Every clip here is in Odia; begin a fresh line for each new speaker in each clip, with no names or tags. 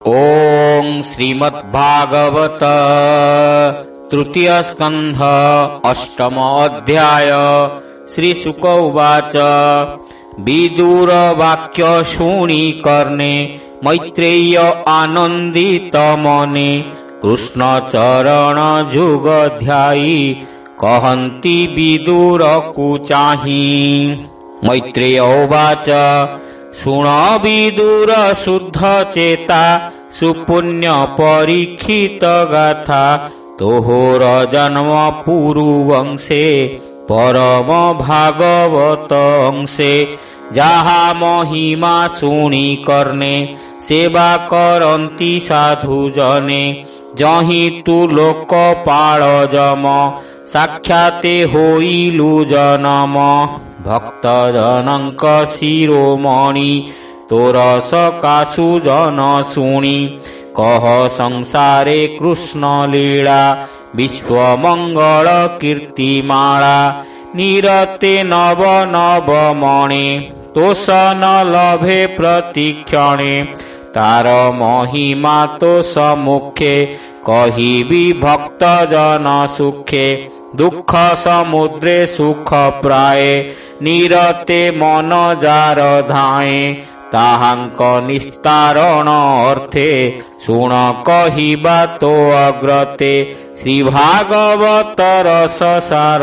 ओम श्रीमद्भागवत तृतीय स्कंध अष्टम अध्याय। श्री शुक उवाच। विदुर वाक्य शुणी कर्णे मैत्रेय आनंदित मने कृष्ण चरण जुग ध्यायी कहन्ति विदुर को चाहि। मैत्रेय उवाच। शुण विदुर शुद्ध चेता सुपुण्य परीक्षित गाथा तोहर जन्म पुरुवंशे परम भागवत अंशे जहा महिमा शुणी कर्णे सेवा करन्ति साधु जने जहि तु लोकपाल जम साक्षाते होइलु जनम भक्त जनंक शिरोमणि तोर सकाशु जन शुणी कह संसारे कृष्ण लीला विश्व मंगल कीर्तिमाला निरते नव नव मणे तोष न लभे प्रतिक्षणे तार महिमा तो सम्मुखे कहिबी भक्त जन सुखे दुख समुद्रे सुख प्राय निरते मन जार धाए ताहांक निस्तारण अर्थे शुण कहिबा तो अग्रते श्री भागवत रस सार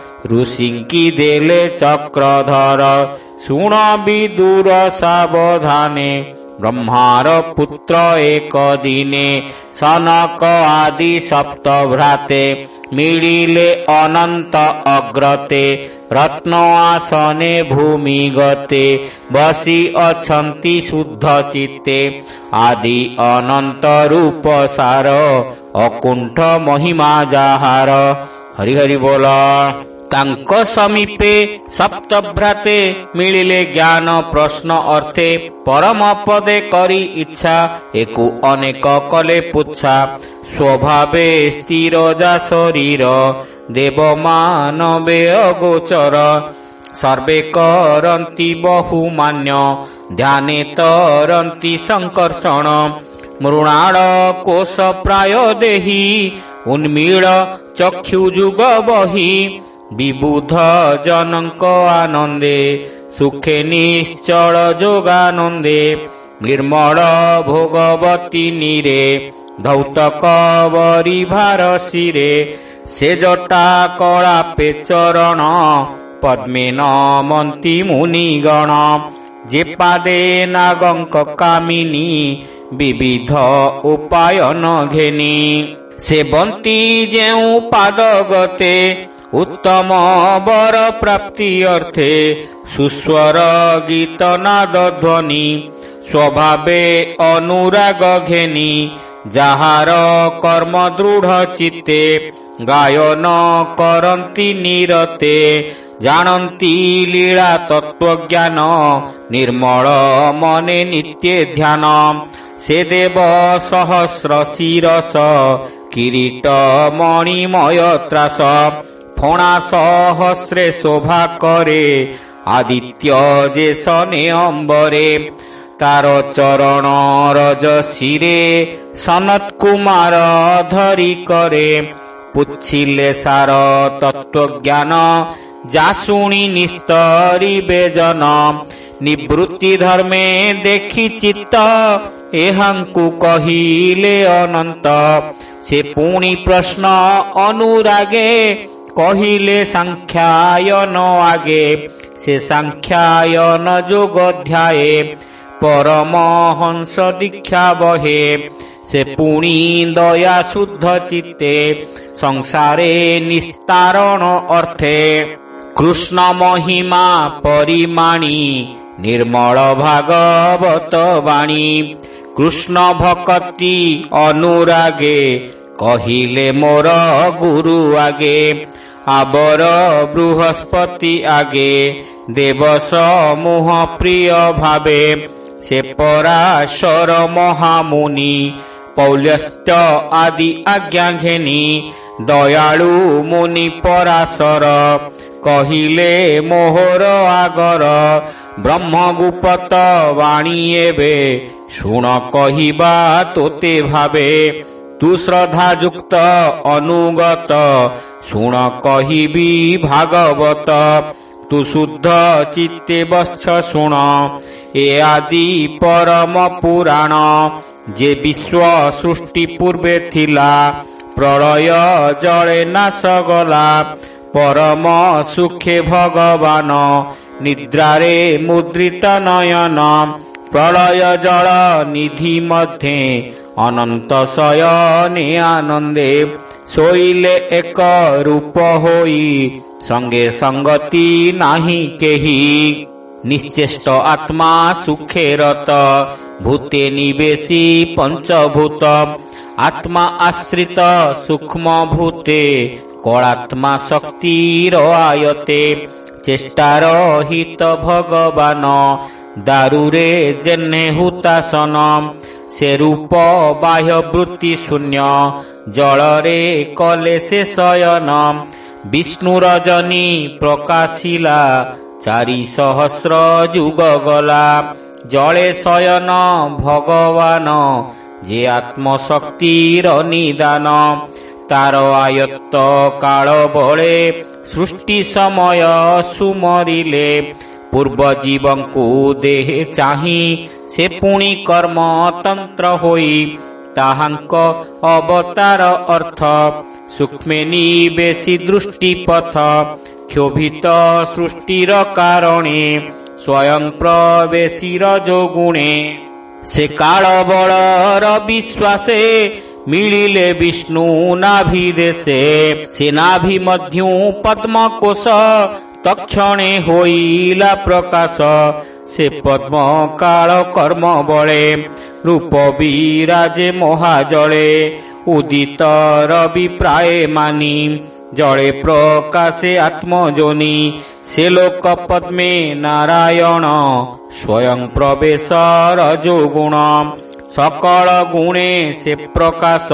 ऋषिंकी देले चक्रधर शुण विदुर सावधाने ब्रह्मार पुत्र एक दिने सनक आदि सप्त भ्राते मिलिले अनंत अग्रते रत्न आसने भूमि गते बसी अछंती शुद्ध चित्ते आदि अनंत रूप सार अकुंठ महिमा जाहार। हरि हरि बोल। तांक समीपे सप्तभ्राते मिलिले ज्ञान प्रश्न अर्थे परम पदे करी इच्छा एकु अनेक कले पुच्छा स्वभावे स्थिर जा शरीर देव मानवे अगोचर सर्वे करन्ति बहुमान्य ध्याने तरन्ति संकर्षण मृणाल कोश प्राय देहि उन्मील चक्षु जुग बहि विबुध जनक आनंदे सुखे निश्चल जोगानंदे निर्मल भोगवती नीरे धौत कवरी भार शिरे से जटा कलापे चरण पद्मे नमन्ति मुनिगण जे पादे नागंक कामिनी विविध उपायन घेनी सेवन्ति जेउ पाद गते उत्तम वर प्राप्ति अर्थे सुस्वर गीत नाद ध्वनि स्वभावे अनुराग घेनी जाहार कर्म दृढ़ चित्ते गायन करन्ति निरते जानन्ति लीला तत्वज्ञान निर्मल मने नित्य ध्यान से देव सहस्र शिरस किरीट मणिमय त्रास फणा सहस्रे शोभा करे आदित्य जे सने अंबरे तार चरण रज शिरे सनत कुमार धरी करे पुछिले सार तत्व ज्ञान जा शुणी निस्तरी बेजन निवृत्ति धर्मे देखि चित्त एहांकु कहिले अनंत से पुणी प्रश्न अनुरागे कहिले सांख्यायन आगे से सांख्यायन जोग ध्याये परमहंस दीक्षा बहे से पुणी दया शुद्ध चित्ते संसारे निस्तारण अर्थे कृष्ण महिमा परिमाणी निर्मल भागवत वाणी कृष्ण भक्ति अनुरागे कहिले मोर गुरु आगे आबर बृहस्पति आगे देव समूह प्रिय भावे से पराशर महामुनि पौलस्त आदि आज्ञा घेनी दयालु मुनि पराशर कहिले मोहर आगर ब्रह्मगुप्त वाणी एबे ଶୁଣ କହିବା ତୋତେ ଭାବେ ତୁ ଶ୍ରଦ୍ଧା ଯୁକ୍ତ ଅନୁଗତ ଶୁଣ କହିବି ଭାଗବତ ତୁ ଶୁଦ୍ଧ ଚିତ୍ତେ ବତ୍ସ ଶୁଣ ଏ ଆଦି ପରମ ପୁରାଣ ଯେ ବିଶ୍ୱ ସୃଷ୍ଟି ପୂର୍ବେ ଥିଲା ପ୍ରଳୟ ଜଳେ ନାଶ ଗଲା ପରମ ସୁଖେ ଭଗବାନ ନିଦ୍ରାରେ ମୁଦ୍ରିତ ନୟନ ପ୍ରଳୟ ଜଳ ନିଧି ମଧ୍ୟେ ଅନନ୍ତ ଶୟନେ ଆନନ୍ଦେ ଶୋଇଲେ ଏକ ରୂପ ହୋଇ ସଙ୍ଗେ ସଙ୍ଗତି ନାହିଁ କେହି ନିଶ୍ଚେଷ୍ଟ ଆତ୍ମା ସୁଖେ ରତ ଭୂତେ ନିବେଶୀ ପଞ୍ଚଭୂତ ଆତ୍ମା ଆଶ୍ରିତ ସୂକ୍ଷ୍ମ ଭୂତେ କଳାତ୍ମା ଶକ୍ତିର ଆୟତେ ଚେଷ୍ଟାର ହିତ ଭଗବାନ ଦାରୁରେ ଯେହ୍ନେ ହୁତାସନ ସେ ରୂପ ବାହ୍ୟ ବୃତ୍ତି ଶୂନ୍ୟ ଜଳରେ କଲେ ସେ ଶୟନ ବିଷ୍ଣୁ ରଜନୀ ପ୍ରକାଶିଲା 4,000 ଯୁଗ ଗଲା ଜଳେ ଶୟନ ଭଗବାନ ଯେ ଆତ୍ମଶକ୍ତିର ନିଦାନ ତାର ଆୟତ୍ତ କାଳ ବଳେ ସୃଷ୍ଟି ସମୟ ସୁମରିଲେ ପୂର୍ବ ଜୀବଙ୍କୁ ଦେହେ ଚାହିଁ ସେ ପୁଣି କର୍ମ ତନ୍ତ୍ର ହୋଇ ତାହାଙ୍କ ଅବତାର ଅର୍ଥ ସୂକ୍ଷ୍ମେ ନିବେଶୀ ଦୃଷ୍ଟିପଥ କ୍ଷୋଭିତ ସୃଷ୍ଟିର କାରଣେ ସ୍ୱୟଂ ପ୍ରବେଶୀର ଯୋଗୁଣେ ସେ କାଳ ବଳର ବିଶ୍ୱାସେ ମିଳିଲେ ବିଷ୍ଣୁ ନାଭି ଦେଶେ ସେ ନାଭି ମଧ୍ୟୁ ପଦ୍ମକୋଷ ତକ୍ଷଣେ ହୋଇଲା ପ୍ରକାଶ ସେ ପଦ୍ମ କାଳ କର୍ମ ବଳେ ରୂପ ବିରାଜେ ମହାଜଳେ ଉଦିତ ରବି ପ୍ରାୟ ମାନି ଜଳେ ପ୍ରକାଶେ ଆତ୍ମଜୋନି ସେ ଲୋକ ପଦ୍ମେ ନାରାୟଣ ସ୍ୱୟଂ ପ୍ରବେଶ ରଜୋଗୁଣ ସକଳ ଗୁଣେ ସେ ପ୍ରକାଶ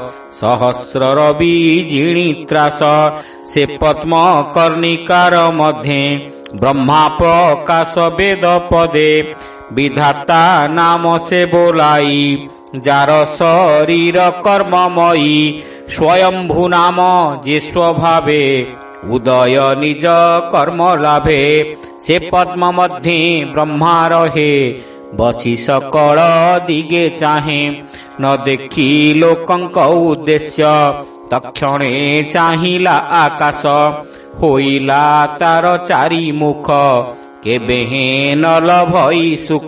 ସହସ୍ର ରବି ଜିଣି ତ୍ରାସ ସେ ପଦ୍ମ କର୍ଣ୍ଣିକାର ମଧ୍ୟେ ବ୍ରହ୍ମା ପ୍ରକାଶ ବେଦ ପଦେ ବିଧାତା ନାମ ସେ ବୋଲାଇ ଯାର ଶରୀର କର୍ମମୟୀ ସ୍ୱୟମ୍ଭୁ ନାମ ଯେ ସ୍ୱଭାବେ ଉଦୟ ନିଜ କର୍ମ ଲାଭେ ସେ ପଦ୍ମ ମଧ୍ୟେ ବ୍ରହ୍ମା ରହେ ବସି ସକଳ ଦିଗେ ଚାହେଁ ନ ଦେଖି ଲୋକଙ୍କ ଉଦ୍ଦେଶ୍ୟ ତକ୍ଷଣେ ଚାହିଁଲା ଆକାଶ ହୋଇଲା ତାର 4 ମୁଖ କେବେ ନ ଲଭଇ ସୁଖ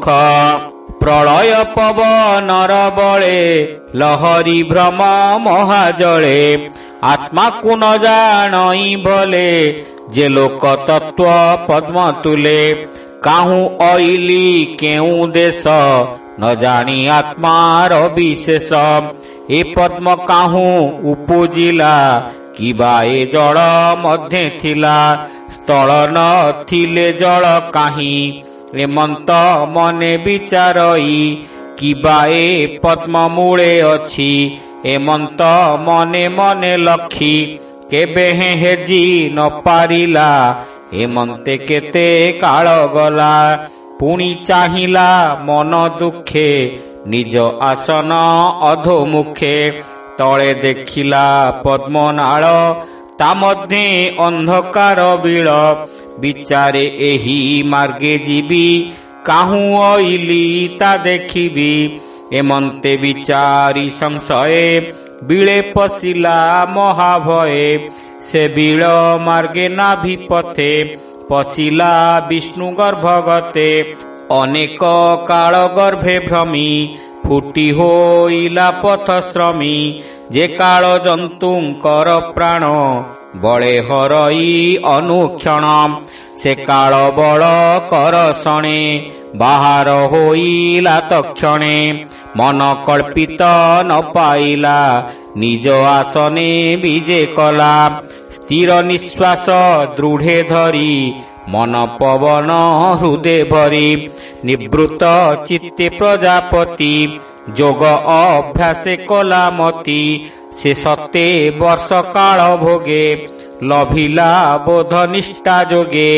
ପ୍ରଳୟ ପବନର ବଳେ ଲହରୀ ଭ୍ରମ ମହାଜଳେ ଆତ୍ମାକୁ ନ ଜାଣଇ ଭଲେ ଯେ ଲୋକ ତତ୍ଵ ପଦ୍ମ ତୁଲେ କାହୁଁ ଅଇଲି କେଉଁ ଦେଶ ନ ଜାଣି ଆତ୍ମାର ବିଶେଷ ଏ ପଦ୍ମ କାହୁଁ ଉପୁଜିଲା କିବା ଏ ଜଳ ମଧ୍ୟେ ଥିଲା ସ୍ଥଳ ନ ଥିଲେ ଜଳ କାହିଁ ଏମନ୍ତ ମନେ ବିଚାରଇ କିବା ଏ ପଦ୍ମ ମୂଳେ ଅଛି ଏମନ୍ତ ମନେ ମନେ ଲକ୍ଷି କେବେ ହେଜି ନ ପାରିଲା ଏମନ୍ତେ କେତେ କାଳ ଗଲା ପୁଣି ଚାହିଁଲା ମନ ଦୁଃଖେ ନିଜ ଆସନ ଅଧୋମୁଖେ ତଳେ ଦେଖିଲା ପଦ୍ମନାଳ ତା ମଧ୍ୟେ ଅନ୍ଧକାର ବିଳ ବିଚାରେ ଏହି ମାର୍ଗେ ଯିବି କାହୁଁ ଅଇଲି ତା ଦେଖିବି ଏମନ୍ତେ ବିଚାରି ସଂଶୟେ ବିଳେ ପଶିଲା ମହାଭୟେ ସେ ବିଳ ମାର୍ଗେ ନାଭି ପଥେ ପଶିଲା ବିଷ୍ଣୁ ଗର୍ଭଗତେ ଅନେକ କାଳ ଗର୍ଭେ ଭ୍ରମି ଫୁଟି ହୋଇଲା ପଥ ଶ୍ରମୀ ଯେ କାଳ ଜନ୍ତୁଙ୍କର ପ୍ରାଣ ବଳେ ହରଇ ଅନୁକ୍ଷଣ ସେ କାଳ ବଳ କର ଶଣେ ବାହାର ହୋଇଲା ତକ୍ଷଣେ ମନ କଳ୍ପିତ ନ ପାଇଲା ନିଜ ଆସନେ ବିଜେ କଲା ସ୍ଥିର ନିଶ୍ୱାସ ଦୃଢ଼େ ଧରି ମନ ପବନ ହୃଦେ ଭରି ନିବୃତ ଚିତ୍ତେ ପ୍ରଜାପତି ଯୋଗ ଅଭ୍ୟାସେ କଲା ମତି ସେ 7 ବର୍ଷ କାଳ ଭୋଗେ ଲଭିଲା ବୋଧ ନିଷ୍ଠା ଯୋଗେ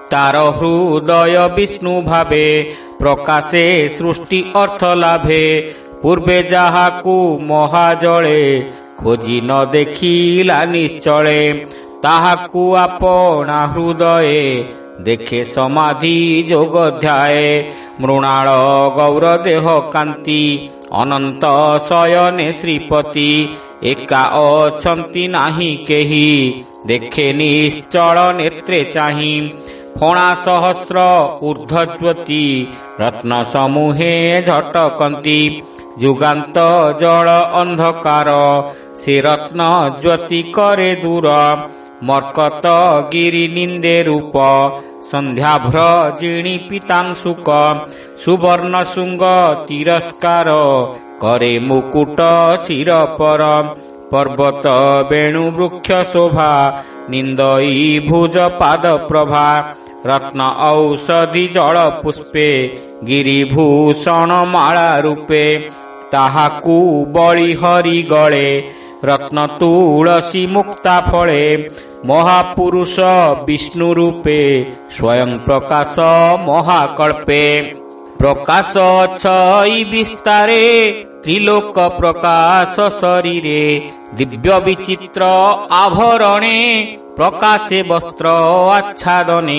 ତାର ହୃଦୟ ବିଷ୍ଣୁ ଭାବେ ପ୍ରକାଶେ ସୃଷ୍ଟି ଅର୍ଥ ଲାଭେ ପୂର୍ବେ ଯାହାକୁ ମହାଜଳେ ଖୋଜି ନ ଦେଖିଲା ନିଶ୍ଚଳେ ତାହାକୁ ଆପଣା ହୃଦୟେ ଦେଖେ ସମାଧି ଯୋଗ ଧ୍ୟାଏ ମୃଣାଳ ଗୌର ଦେହ କାନ୍ତି ଅନନ୍ତ ଶୟନେ ଶ୍ରୀପତି ଏକା ଅଛନ୍ତି ନାହିଁ କେହି ଦେଖେ ନିଶ୍ଚଳ ନେତ୍ରେ ଚାହିଁ ଫଣା ସହସ୍ର ଊର୍ଦ୍ଧ୍ୱଜ୍ୟୋତି ରତ୍ନ ସମୂହେ ଝଟକନ୍ତି ଯୁଗାନ୍ତ ଜଳ ଅନ୍ଧକାର ସେ ରତ୍ନ ଜ୍ୟୋତି କରେ ଦୂର ମର୍କତ ଗିରି ନିନ୍ଦେ ରୂପ ସନ୍ଧ୍ୟାଭ୍ର ଜିଣି ପିତାଂଶୁକ ସୁବର୍ଣ୍ଣ ଶୃଙ୍ଗ ତିରସ୍କାର କରେ ମୁକୁଟ ଶିର ପର ପର୍ବତ ବେଣୁ ବୃକ୍ଷ ଶୋଭା ନିନ୍ଦଇ ଭୁଜ ପାଦ ପ୍ରଭା ରତ୍ନ ଔଷଧି ଜଳ ପୁଷ୍ପେ ଗିରିଭୂଷଣ ମାଳା ରୂପେ ତାହାକୁ ବଳି ହରି ଗଳେ ରତ୍ନ ତୁଳସୀ ମୁକ୍ତା ଫଳେ ମହାପୁରୁଷ ବିଷ୍ଣୁ ରୂପେ ସ୍ୱୟଂ ପ୍ରକାଶ ମହାକଳ୍ପେ ପ୍ରକାଶ ଛଇ ବିସ୍ତାରେ ତ୍ରିଲୋକ ପ୍ରକାଶ ଶରୀରେ ଦିବ୍ୟ ବିଚିତ୍ର ଆଭରଣେ ପ୍ରକାଶେ ବସ୍ତ୍ର ଆଚ୍ଛାଦନେ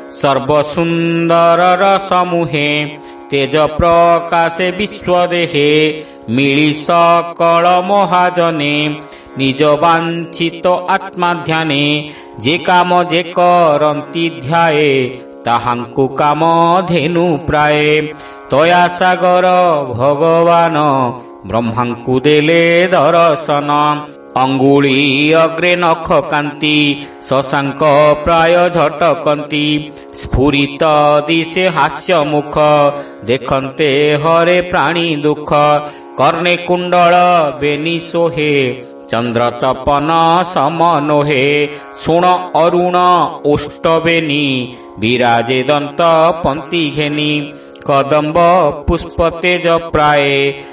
ସର୍ବସୁନ୍ଦରର ସମୂହେ ତେଜ ପ୍ରକାଶେ ବିଶ୍ୱଦେହେ ମିଳି ସକଳ ମହାଜନେ ନିଜ ବାଞ୍ଛିତ ଆତ୍ମା ଧ୍ୟାନେ ଯେ କାମ ଯେ କରନ୍ତି ଧ୍ୟାଏ ତାହାଙ୍କୁ କାମ ଧେନୁ ପ୍ରାୟ ତୟା ସାଗର ଭଗବାନ ବ୍ରହ୍ମାଙ୍କୁ ଦେଲେ ଦର୍ଶନ ଅଙ୍ଗୁଳି ଅଗ୍ରେ ନଖ କାନ୍ତି ଶଶାଙ୍କ ପ୍ରାୟ ଝଟକନ୍ତି ସ୍ଫୁରିତ ଦିଶେ ହାସ୍ୟ ମୁଖ ଦେଖନ୍ତେ ହରେ ପ୍ରାଣୀ ଦୁଃଖ କର୍ଣ୍ଣେ କୁଣ୍ଡଳ ବେନି ସୋହେ ଚନ୍ଦ୍ର ତପନ ସମନୋହେ ଶୁଣ ଅରୁଣ ଓଷ୍ଠବେନି ବିରାଜେ ଦନ୍ତ ପନ୍ତି ଘେନି କଦମ୍ବ ପୁଷ୍ପ ତେଜ ପ୍ରାୟ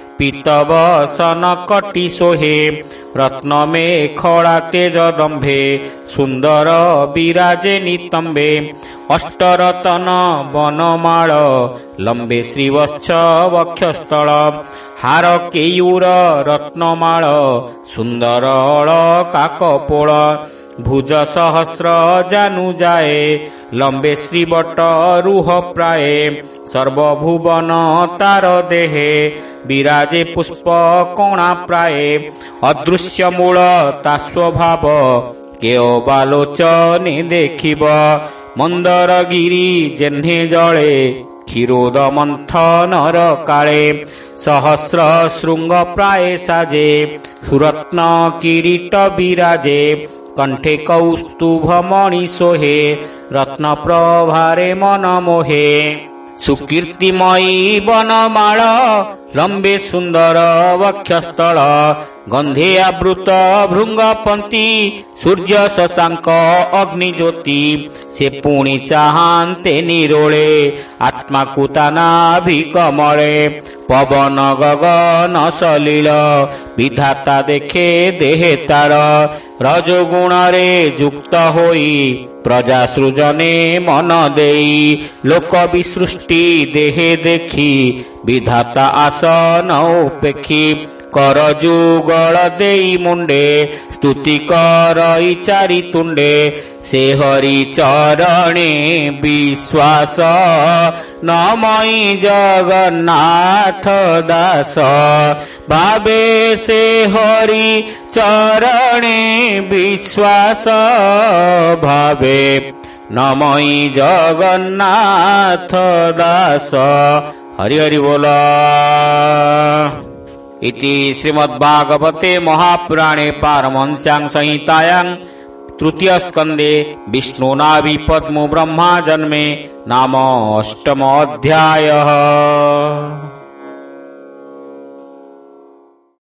ପୀତବସନ କଟି ସୋହେ ରତ୍ନମେ ଖଳା ତେଜ ଦମ୍ଭେ ସୁନ୍ଦର ବିରାଜେ ନିତମ୍ବେ ଅଷ୍ଟରତନ ବନମାଳ ଲମ୍ବେ ଶ୍ରୀବତ୍ସ ବକ୍ଷସ୍ଥଳ ହାର କେୟୁର ରତ୍ନମାଳ ସୁନ୍ଦର କାକପୋଳ ଭୁଜ ସହସ୍ର ଜାନୁ ଯାଏ ଲମ୍ବେ ଶ୍ରୀବଟ ରୁହ ପ୍ରାୟ ସର୍ବଭୁବନ ତାର ଦେହେ ବିରାଜେ ପୁଷ୍ପ କଣା ପ୍ରାୟ ଅଦୃଶ୍ୟ ମୂଳ ତା ସ୍ୱଭାବ କେଓ ବାଲୋଚନେ ଦେଖିବ ମନ୍ଦର ଗିରି ଜେହ୍ନେ ଜଳେ କ୍ଷୀରୋଦ ମନ୍ଥନର କାଳେ ସହସ୍ର ଶୃଙ୍ଗ ପ୍ରାୟ ସାଜେ ସୁରତ୍ନ କିରୀଟ ବିରାଜେ କଣ୍ଠେ କୌସ୍ତୁଭ ମଣି ସୋହେ ରତ୍ନ ପ୍ରଭାରେ ମନ ମୋହେ ସୁକୀର୍ତିମୟୀ ବନମାଳ ଲମ୍ବେ ସୁନ୍ଦର ବକ୍ଷସ୍ଥଳ ଗନ୍ଧେ ଆବୃତ ଭୃଙ୍ଗପନ୍ତି ସୂର୍ଯ୍ୟ ଶଶାଙ୍କ ଅଗ୍ନି ଜ୍ୟୋତି ସେ ପୁଣି ଚାହାନ୍ତେ ନିରୋଳେ ଆତ୍ମାକୁ ତାନାଭି କମଳେ ପବନ ଗଗନ ସଲିଳ ବିଧାତା ଦେଖେ ଦେହେ ତାର ରଜଗୁଣରେ ଯୁକ୍ତ ହୋଇ ପ୍ରଜା ସୃଜନେ ମନ ଦେଇ ଲୋକ ବିସୃଷ୍ଟି ଦେହେ ଦେଖି ବିଧାତା ଆସନ ଉପେକ୍ଷି କର ଯୁଗଳ ଦେଇ ମୁଣ୍ଡେ ସ୍ତୁତି କରଇ ଚାରି ତୁଣ୍ଡେ ସେ ହରି ଚରଣେ ବିଶ୍ୱାସ ନମଇ ଜଗନ୍ନାଥ ଦାସ ଭାବେ ସେ ହରି ଚରଣେ ବିଶ୍ୱାସ ଭାବେ ନମଇ ଜଗନ୍ନାଥ ଦାସ ହରି ହରି ବୋଲ। इति श्रीमद्भागवते महापुराणे पारमहंस्यां संहितायां तृतीय स्कंदे विष्णुनाभि पद्म ब्रह्मा जन्मे नाम 8 अध्यायः।